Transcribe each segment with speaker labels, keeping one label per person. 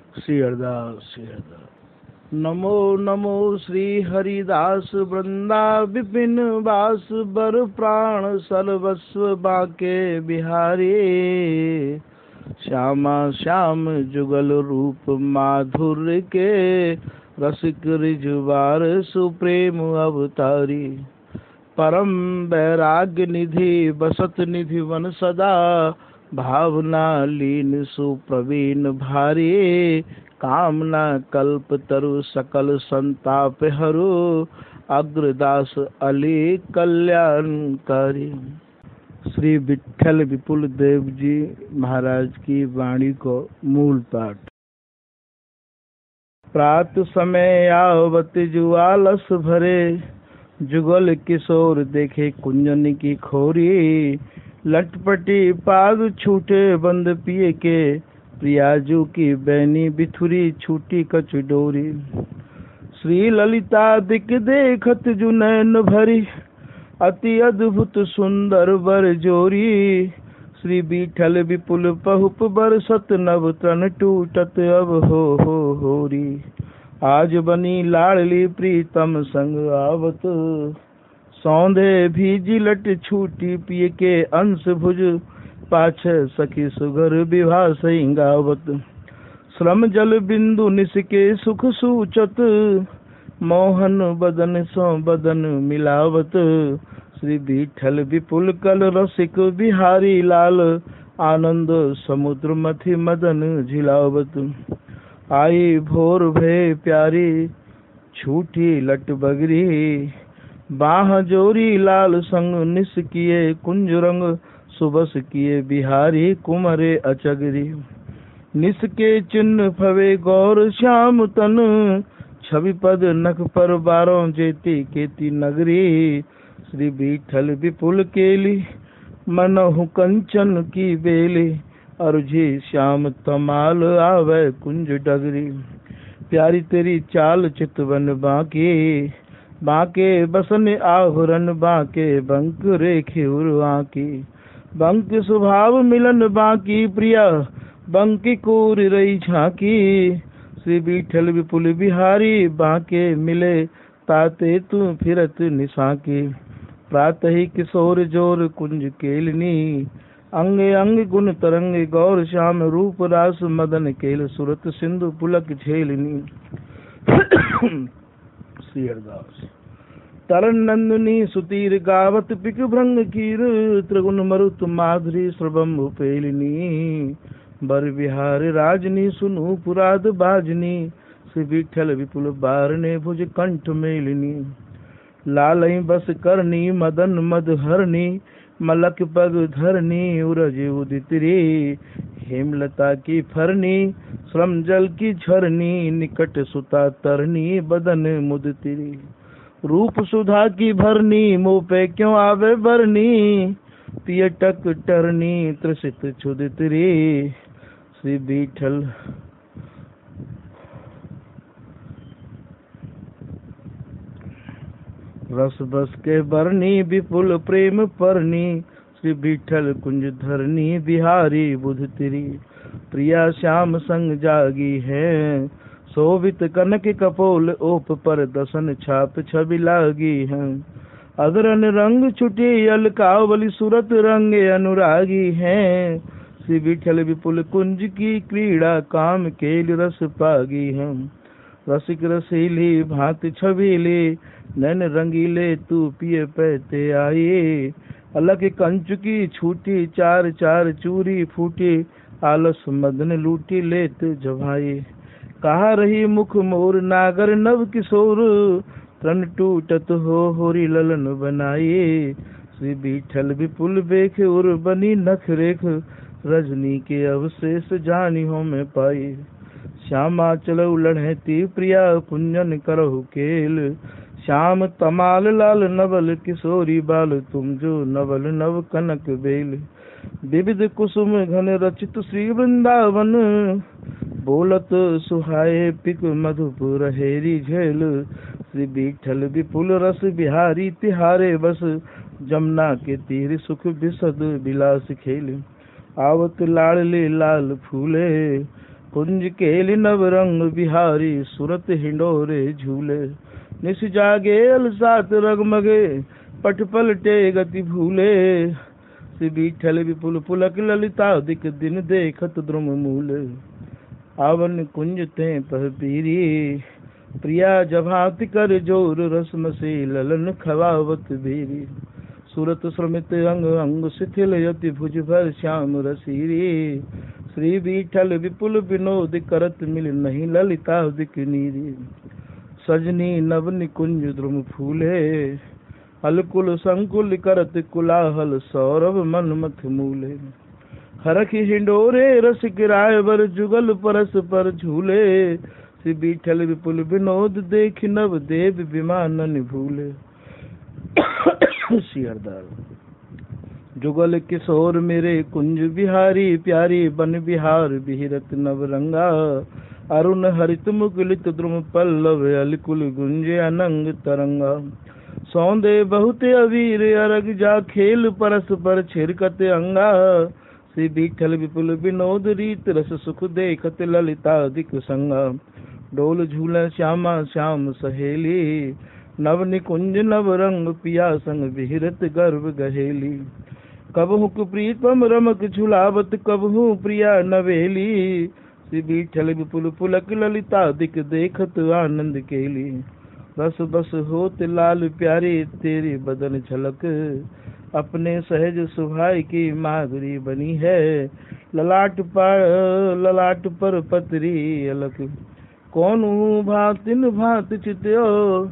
Speaker 1: श्री हरिदास श्री हरिदास। नमो नमो श्री हरिदास वृंदा विपिन वास बर प्राण सर्वस्व बाके बिहारी। श्यामा श्याम जुगल रूप माधुर्य के रसिक रिजवार सुप्रेम अवतारी। परम वैराग्य निधि बसत निधि वन सदा भावना लीन सुप्रवीण भारी। कामना कल्प तरु सकल संताप हरु अग्रदास अली कल्याणकारी। श्री विठ्ठल विपुल देव जी महाराज की वाणी को मूल पाठ। प्रात समय आवत जुआलस भरे जुगल किशोर देखे कुंजन की खोरी। लटपटी पाग छूटे बंद पिए के प्रियाजू की बैनी बिथुरी छूटी कछ डोरी। श्री ललिता दिक देखत जु नैन भरी अति अद्भुत सुंदर बर जोरी। श्री विठल विपुल पहुप बरसत नव तन टूटत अब हो होरी। आज बनी लाडली प्रीतम संग आवत सौंधे भीजी लट छूटी पिय के अंश भुज। पाछ सखी सुगर विवाह सिंगावत श्रम जल बिंदु निसके सुख सूचत। मोहन बदन सो बदन मिलावत श्री विठल विपुल कल रसिक बिहारी लाल। आनंद समुद्र मथि मदन झिलावत आई भोर भय प्यारी छूटी लट बगरी। बाह जोरी लाल संग निस किए कुंज रंग सुबस किए बिहारी कुमरे अचगरी। निस के चिन्ह फवे गौर श्याम तन छवि पद नख पर बारों जेती केती नगरी। श्री विठल विपुल केली मनहु कंचन की बेली। अरुझी श्याम तमाल आवे कुंज डगरी। प्यारी तेरी चाल चितवन बाकी बाके बसन आहुरन बाके बंक रेखे उर्वाकी। बंक स्वभाव मिलन बाकी प्रिया बंकी कोर रही झांकी। श्री विठल विपुल बिहारी बाके मिले ताते तू फिरत निसाकी। प्रात ही किशोर जोर कुंज केलनी अंग अंग गुण तरंग गौर श्याम रूप रास मदन केल सुरत सिंधु पुलक झेलनी। श्री हरिदास। तरन नंदनी सुतीर गावत पिक भृंग कीर त्रिगुण मरुत माधुरी श्रवम उपेलिनी। बर बिहार राजनी सुनु पुराद बाजनी। श्री विठल विपुल बारने भुज कंठ मेलिनी। लालई बस करनी मदन मद हरनी मलक पग धरनी उरज उदितरी। हेमलता की फरनी श्रम जल की झरनी निकट सुता तरनी बदन मुदतिरी। रूप सुधा की भरनी मुँह पे क्यों आवे बरनी। पिय टक टरनी त्रसित छुदितरी। श्री विठल रस बस के बरनी विपुल प्रेम परनी। श्री विठल कुंज धरनी बिहारी बुध तिरी। प्रिया श्याम संग जागी है शोभित कनक कपोल ओप पर दसन छाप छवि लागी है। अदरन रंग छुटी अलकावली सूरत रंगे अनुरागी है। श्री विठल विपुल कुंज की क्रीड़ा काम केल रस पागी है। रसिक रसीली भांति छबीली नैन रंगीले तू पिए पैते आए। अलग कंच की छूटी चार चार चूरी फूटी आलस मदन लूटी लेत जभाए। कहा रही मुख मोर नागर नव किशोर तन टूटत हो होरी ललन बनाए। श्री विठल विपुल बेख उर बनी नख रेख रजनी के अवशेष जानी हो में पाए। श्यामा चलो लड़ती प्रिया कुंजन करहु केल। श्याम तमाल लाल नवल किशोरी बाल तुम जो नवल नव कनक बेल। विविध कुसुम घन रचित श्री वृंदावन बोलत सुहाए पिक मधुपुर हेरी झेल। श्री विठल विपुल रस बिहारी तिहारे बस जमुना के तीर सुख बिसद बिलास खेल। आवत लाडले लाल फूले कुंज केली नव रंग बिहारी सुरत हिंडोरे झूले। निस जागे अलसात रगमगे पट पलटे गति भूले। श्री बीठल विपुल पुलक ललिता दिक दिन देखत द्रुम मूल। आवन कुंज ते पह पीरी प्रिया जभाति कर जोर रस्म से ललन खवावत बीरी। सूरत श्रमित अंग अंग शिथिल यति भुज भर श्याम रसीरी। श्री बीठल विपुल विनोद करत मिल नहीं ललिता दिक नीरी। सजनी नव निकुंज द्रुम फूले अलकुल संकुल करत कुलाहल सौरभ मन मथ मूले। हरख हिंडोरे रस किराय बर जुगल परस पर झूले। श्री बीठल विपुल विनोद देख नव देव विमानन भूले। श्री हरदास जुगल किशोर मेरे कुंज बिहारी प्यारी बन बिहार बिहरत नव रंगा। अरुण हरित मुकुलित द्रुम पल्लव अलकुल गुंजे अनंग तरंगा। सौंदे बहुत अवीर अरग जा खेल परस पर छिरकत अंगा। श्री बीठल विपुल विनोद रीत रस सुख देखत ललिता दिक संगा। डोल झूल श्यामा श्याम सहेली नव निकुंज नव रंग पिया संग विहरत गर्भ गहेली। कबहु प्रीतम रमक झुलावत कबहु प्रिया नवेली। श्री बीठल विपुल पुलक ललिता दिक देखत आनंद केली। रस बस होत लाल प्यारी तेरी बदन झलक। अपने सहज सुभाई की माधुरी बनी है। ललाट पर पतरी अलक। कौन भातिन भात चित्यो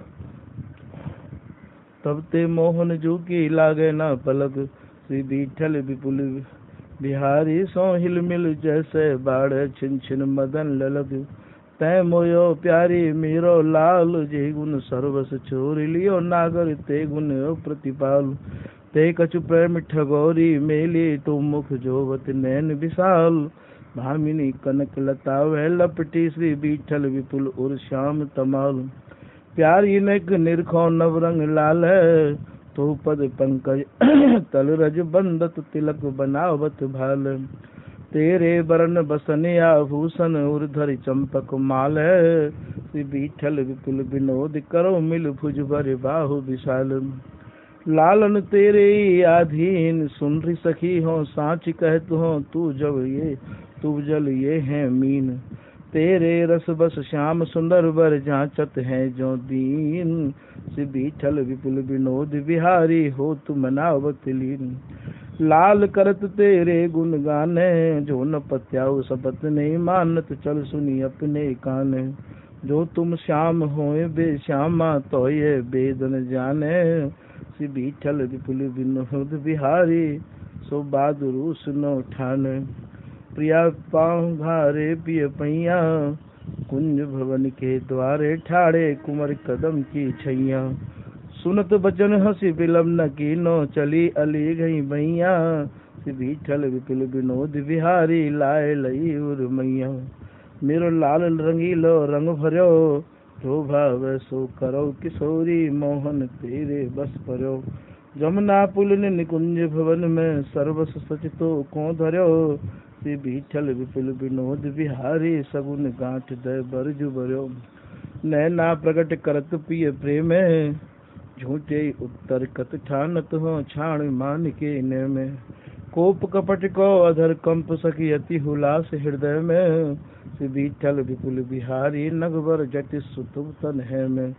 Speaker 1: तब ते मोहन जू की लागे ना पलक। श्री बीठल विपुल बिहारी सो हिल मिल जैसे बाढ़ छिन छिन मदन ललक। तै मोयो प्यारी मीरो लाल जे गुण सर्वस छोर लियो नागर ते गुण प्रतिपाल। ते कछु प्रेम ठगोरी मेली तू मुख जोवत नैन विशाल। भामिनी कनक लता वह लपटी श्री बीठल विपुल उर श्याम तमाल। प्यारी नेक निरखो नव रंग लाल है तो पद पंकज तल रज बंदत तिलक बनावत भाल। तेरे बरन बसन आभूषण उर्धर चंपक माल है। श्री बीठल विपुल विनोद करो मिल भुज भर बाहु विशाल। लालन तेरे आधीन सुनरी सखी हो साच कहत हो तू जल ये है मीन। तेरे रस बस श्याम सुंदर वर जांचत है जो दीन। श्री बीठल विपुल विनोद बिहारी हो तु मनावत लीन। लाल करत तेरे गुण गाने जो न पत्याऊ सपत नहीं मानत चल सुनी अपने कान। जो तुम श्याम होए बे श्यामा तो ये बेदन जाने। श्री बीठल विपुल विनोद बिहारी सो बहादुर सुनो ठान। प्रिया पाँव घारे पिय पैया कुंज भवन के द्वारे ठाड़े कुंवर कदम की छैया। सुनत बचन हंसी बिलम न कीनो चली अली गई मैया। श्री बीठल विपुल विनोद बिहारी लाए लई उर मैया। मेरो लाल रंगीलो रंग भर्यो जो भाव सो करो किशोरी मोहन तेरे बस पर्यो। जमुना पुल निकुंज भवन में सर्वस सचितो को धर्यो। श्री बीठल विपुल विनोद बिहारी सगुन गांठ दय बरजु बर्यो। नैना प्रगट करत पिय प्रेम झूठे उत्तर कत ठानत हो छाण मान के ने में। कोप कपट को अधर कंप सकी अति हुलास हृदय में। श्री बीठल विपुल बिहारी नगवर जट सुतुब तन है में।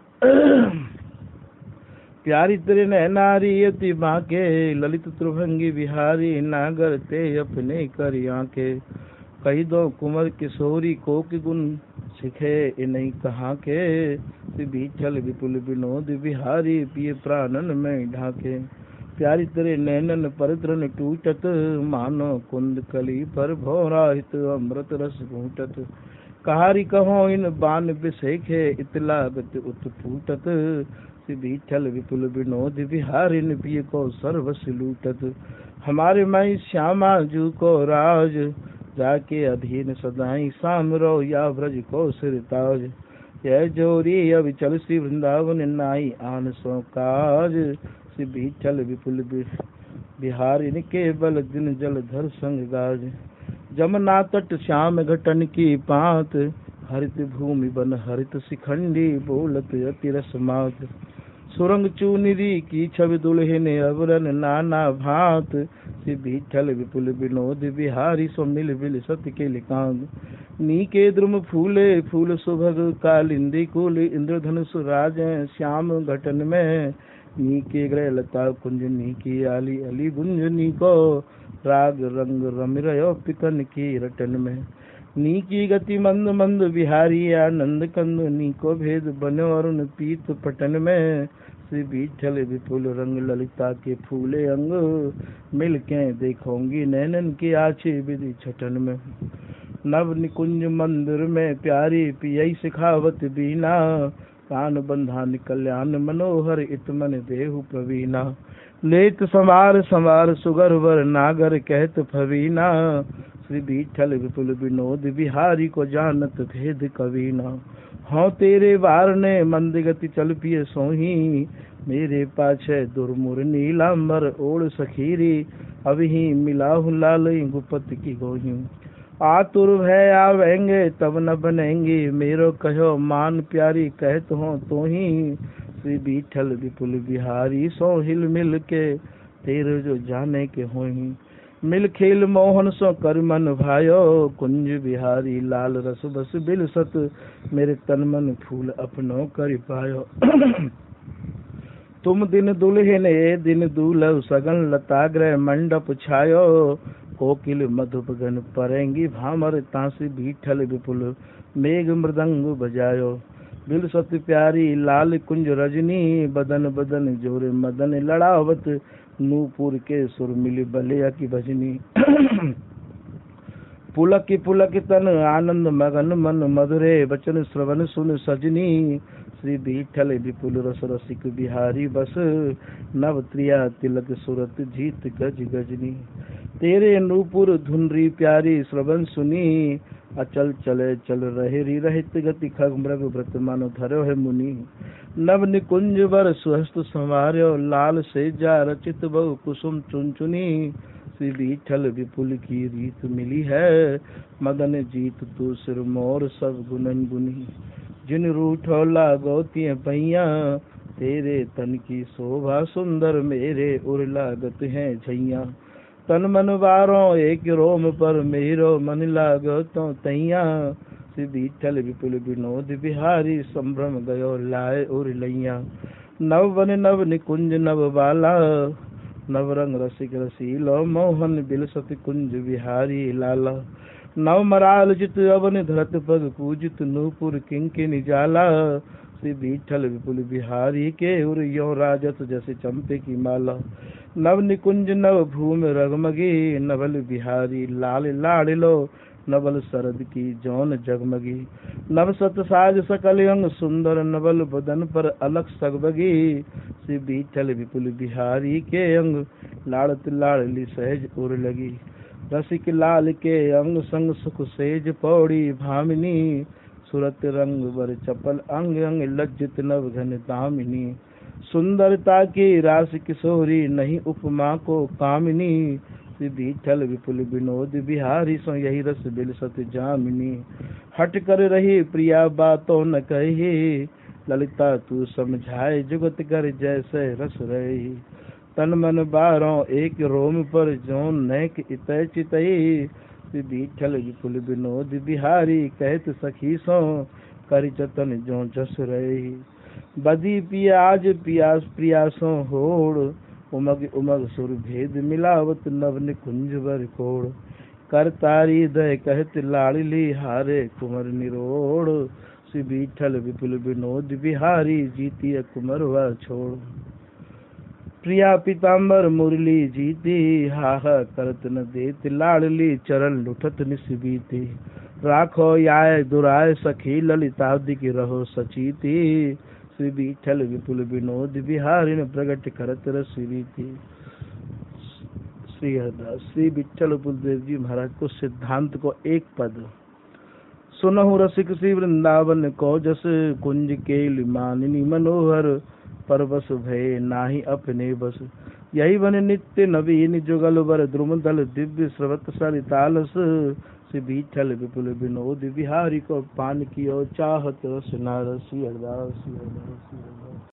Speaker 1: प्यारी तेरे नैनारी अति बाके ललित त्रिभंगी बिहारी नागर ते अपने कर आंके। कही दो कुंवर किशोरी को कि गुण सिखे नहीं कहा के। श्री बीठल विपुल विनोद बिहारी पिए प्राणन में ढाके। प्यारी तेरे नैनन पर तृण टूटत मानो कुंद कली पर भोराहित अमृत रस घूटत। कहारी कहो इन बान बिसेखे इतलागत उत्फूटत। श्री बीठल विपुल विनोद बिहारी पिय को सर्वस लूटत। हमारे माई श्यामा जू को राज जाके अधीन सदाई सामरो या ब्रज को सिरताज। यह जोरी अविचल श्री वृंदावन नाई आन सो काज। श्री बीठल विपुल बिहारी केवल दिन जल धर संग गाज। जमुना तट श्याम घटन की पात, हरित भूमि बन हरित शिखंडी, बोलत अति रस मात। सुरंग चूनिरी की छवि दुल्हन अवरन नाना भात, श्री विठल विपुल विनोद बिहारी, सो मिल बिल सत्य के लिकांग। नीके द्रुम फूले फूल सुभग कालिंदी कुल, इंद्रधनुष राज श्याम घटन में। नीके ग्रह लता कुंज, नीकी आली अली गुंज, नीको राग रंग रमिरयो पिकन की रटन में। नीकी गति मंद मंद बिहारी आनंद कंद, नीको भेद बनो अरुण पीत पटन में। श्री विठल विपुल रंग ललिता के फूले अंग, मिल के देखोंगी नैनन की आछी विधि छटन में। नव निकुंज मंदिर में प्यारी पियई सिखावत बीना, कान बंधान कल्याण मनोहर इत मन देहु प्रवीणा। लेत संवार संवार सुगर वर नागर कहत फवीना, श्री विठल विपुल विनोद बिहारी, को जानत भेद कवीना। हाँ तेरे वार ने मंद गति चल पिए सोही, मेरे पाछे दुर्मुर नीलांबर ओढ़ सखीरी। अभी मिलाहु लाल गुपत की गोही, आतुर भय आवेंगे तब न बनेंगे, मेरो कहो मान प्यारी कहत हो तो ही। श्री विठल विपुल बिहारी, सो हिल मिल के तेरे जो जाने के होही। मिल खेल मोहन सो कर मन भायो, कुंज बिहारी लाल रस बस बिल सत, मेरे तन मन फूल अपनो कर पायो। तुम दिन दुल्हन ए दिन दूल्ह, सगन लता ग्रह मंडप छायो। कोकिल मधुप गन परेंगी भामर, तांसी विठल विपुल मेघ मृदंग बजायो। बिल सत प्यारी लाल कुंज रजनी, बदन बदन जोरे मदन लड़ावत, नूपुर के सुर मिली बलिया की भजनी। पुलक तन आनंद मगन मन, मधुरे वचन श्रवण सुन सजनी। श्री विठल विपुल रस रसिक बिहारी बस, नव त्रिया तिलक सुरत जीत गज गजनी। तेरे नूपुर धुनरी प्यारी श्रवण सुनी, अचल चले चल रहे री रहित गति, खग मृग व्रत मानो धरो है मुनि। नव निकुंज वर सुहस्त संवार्यो, लाल से जा रचित बहु कुसुम चुनचुनी। श्री विठल विपुल की रीत मिली है, मदन जीत तू सिर मोर सब गुनन गुनी। जिन रूठो लागो तिय भैया, तेरे तन की शोभा सुंदर, मेरे उर लागत है झैया। तन मन वारों एक रोम पर, मेरो मन लागो तो तैया। श्री विठल विपुल विनोद बिहारी, संभ्रम गयो लाए उर लैया। नव वन नव निकुंज नव बाला, नव रंग रसिक रसीलो, मोहन बिल सत कुंज बिहारी लाला। नव मराल जित अवन धरत पग पूजित, नूपुर किंकिनी जाला। श्री विठल विपुल बिहारी, के उर यो राजत जैसे चंपे की माला। नव निकुंज नव भूमि रगमगी, नवल बिहारी लाल लाड़लो, नवल शरद की जौन जगमगी। नव सत साज सकल अंग सुंदर, नवल बदन पर अलख सगबगी। श्री विठल विपुल बिहारी, के अंग लाड़त लाड़ली सहज उर लगी। रसिक लाल के अंग संग सुख सेज पौड़ी भामिनी। सुरत रंग बर चपल अंग अंग, लज्जित नव घन दामिनी। सुंदरता की रास किशोरी, नहीं उपमा को कामिनी। श्री विठल विपुल विनोद बिहारी, सो यही रस बिल सत जामिनी। हट कर रही प्रिया बातों न कही, ललिता तू समझाए जुगत कर जैसे रस रही। तन मन बारों एक रोम पर, जोन नैक इतय चितई। श्री विठल विपुल विनोद बिहारी, कहत सखी सो कर जतन जो जस रही। बदी पियाज पियास प्रियासों होड़, उमग उमग सुर भेद मिलावत, नव निकुंज बर कोड़। कर तारी दय कहत लाड़ली, हारे कुंवर निरोड़। श्री विठल विपुल विनोद बिहारी, जीती कुंवर व छोड़। प्रिया पीताम्बर मुरली जीती, हाहा करत न देत लाड़ली, चरण लुठत निस्बीती। राखो याय दुराय सखी, ललिताब्दी की रहो सचीती। श्री विठल विपुल विनोद बिहारी, प्रगट करत रसरीति। श्री हरदास श्री विठल उपदेव जी महाराज को सिद्धांत को एक पद। सुनहु रसिक श्री वृंदावन को, जस कुंज केल मानिनी मनोहर। परवश भय नाही अपने बस, यही बन नित्य नवीन जुगल बर द्रुमदल दिव्य स्रवत सरितालस श्री बीठल विपुल विनोद बिहारी को पान कियो चाहत रस नारसी अरदास।